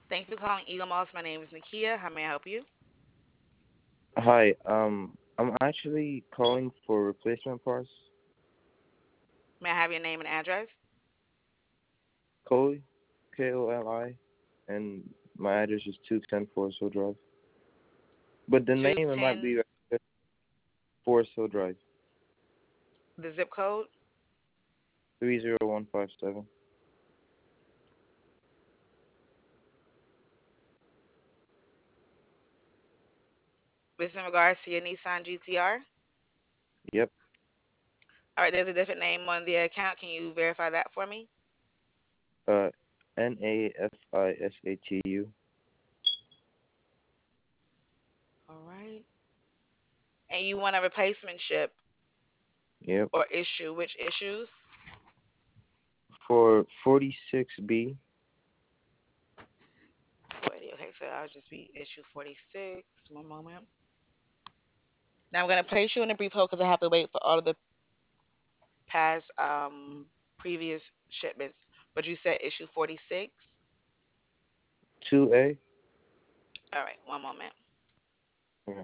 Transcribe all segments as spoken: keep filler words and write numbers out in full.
Thank you for calling Eagle Moss. My name is Nakia. How may I help you? Hi, um, I'm actually calling for replacement parts. May I have your name and address? Koli, K O L I, and my address is two ten Forest Hill Drive. But the name it might be two ten, Forest Hill Drive, the zip code. three zero one five seven. This in regards to your Nissan G T R. Yep. All right, there's a different name on the account. Can you verify that for me? Uh, N A F I S A T U. All right. And you want a replacement ship Yep. or issue? Which issues? For forty-six B. forty. Okay, so I'll just be issue forty-six. One moment. Now I'm going to place you in a brief hold because I have to wait for all of the past um, previous shipments. But you said issue forty-six. two A. All right, one moment. Okay.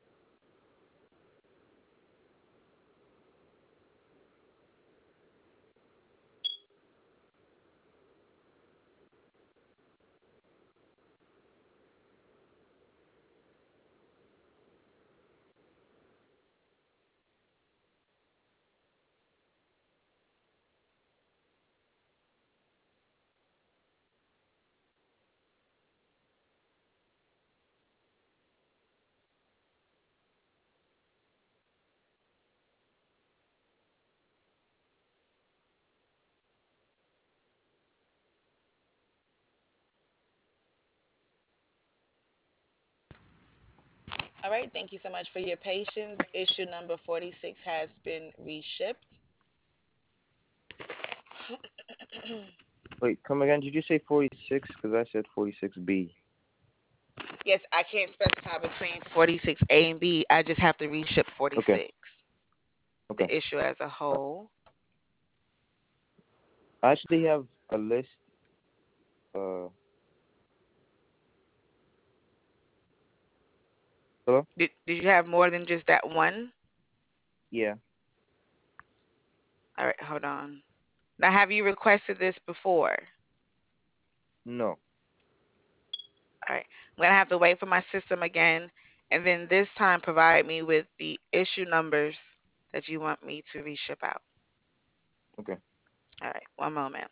All right, thank you so much for your patience. Issue number forty-six has been reshipped. Wait, come again? Did you say forty-six? Because I said forty-six B. Yes, I can't specify between forty-six A and B. I just have to reship Okay. forty-six, Okay. the issue as a Uh, whole. I actually have a list. Uh, hello? Did, did you have more than just that one? Yeah. All right, hold on. Now, have you requested this before? No. All right, I'm going to have to wait for my system again, and then this time provide me with the issue numbers that you want me to reship out. Okay. All right, one moment.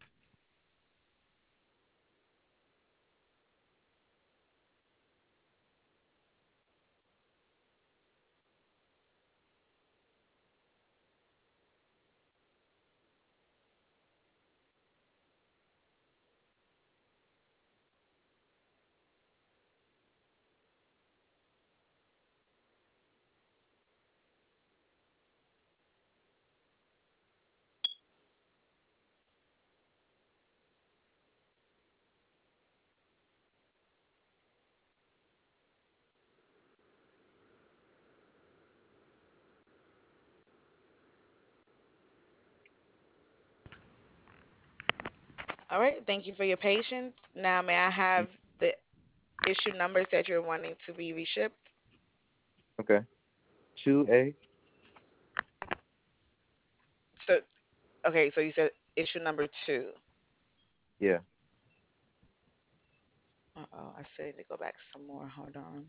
All right, thank you for your patience. Now, may I Mm, have the issue numbers that you're wanting to be reshipped? okay. two A. So, okay, so you said issue number two. Yeah. Uh-oh, I still need to go back some more. Hold on.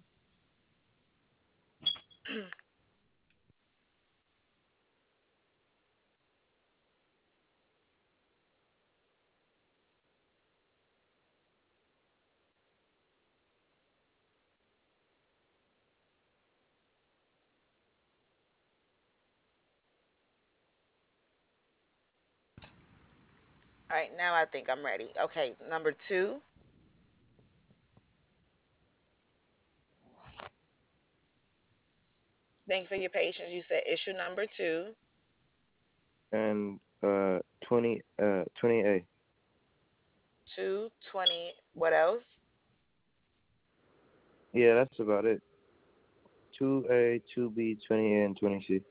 All right, now I think I'm ready. Okay, number two. Thank you for your patience. You said issue number two, And uh twenty uh twenty A. two, twenty. What else? Yeah, that's about it. two A, two B, twenty A, and twenty C.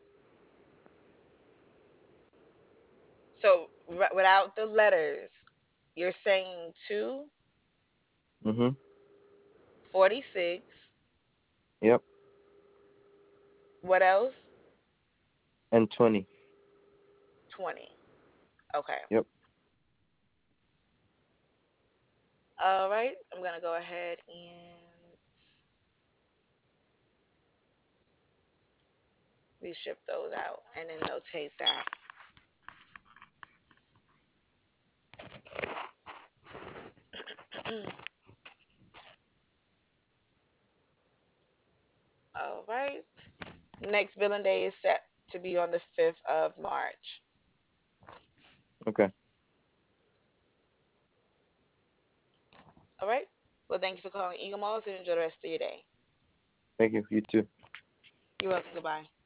So, r- without the letters, you're saying two? Mhm. forty-six. Yep. What else? And twenty. twenty. Okay. Yep. All right. I'm going to go ahead and reship those out and then notate that. All right. Next billing day is set to be on the fifth of March. Okay. All right. Well, thank you for calling Eagle Malls and enjoy the rest of your day. Thank you. You too. You're welcome. Goodbye.